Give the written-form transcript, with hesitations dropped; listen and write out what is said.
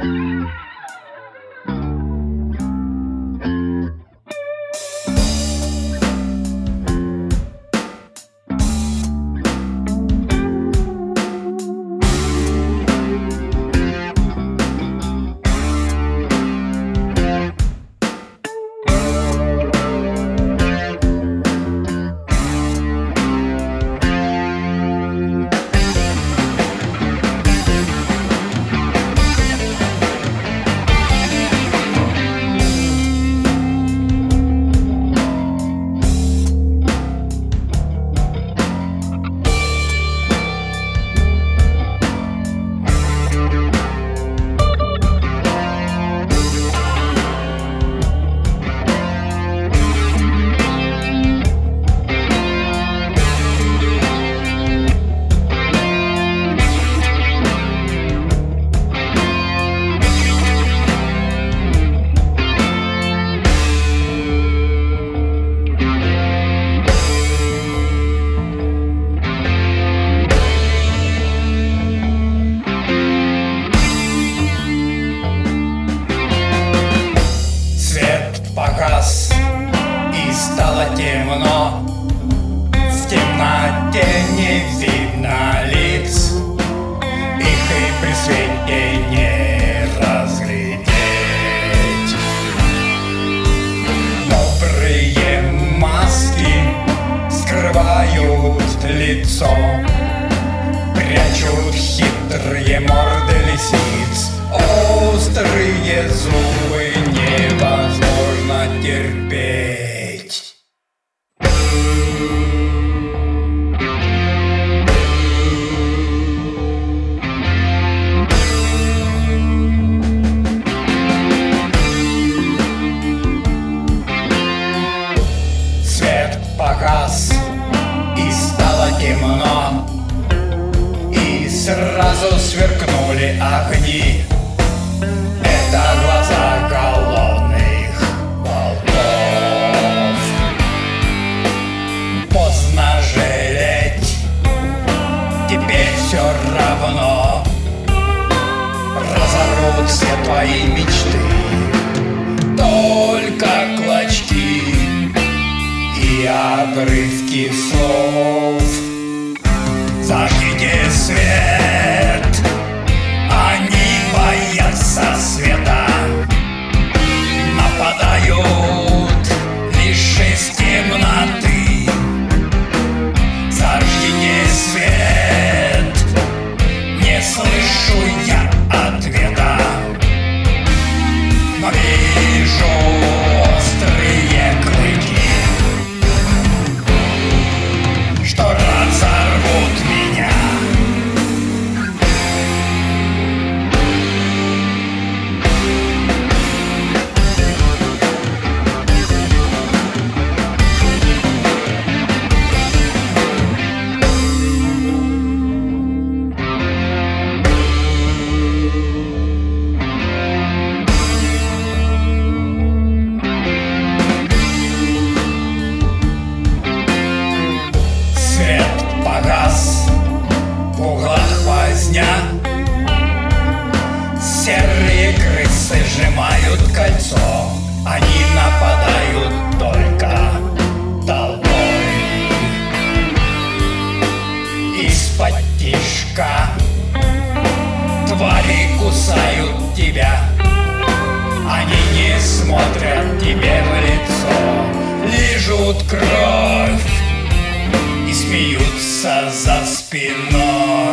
И стало темно, в темноте не видно лиц, их и при свете не разглядеть. Добрые маски скрывают лицо, прячут хитрые морды лисиц, острые зубы невозможно терпеть. Свет погас, и стало темно, и сразу сверкнули огни. Это глаза голодных волков. Поздно жалеть, теперь все равно. Разорвут все твои мечты, только клочки и обрывки слов. Зажгите свет, они боятся света, нападают лишь из темноты. Зажгите свет, не слышу я ответа, но вижу острые клыки, что разорвут меня. В углах возня, серые крысы сжимают кольцо, они нападают только толпой. Из-под тишка твари кусают тебя, они не смотрят тебе в лицо, лижут кровь и смеются за спиной.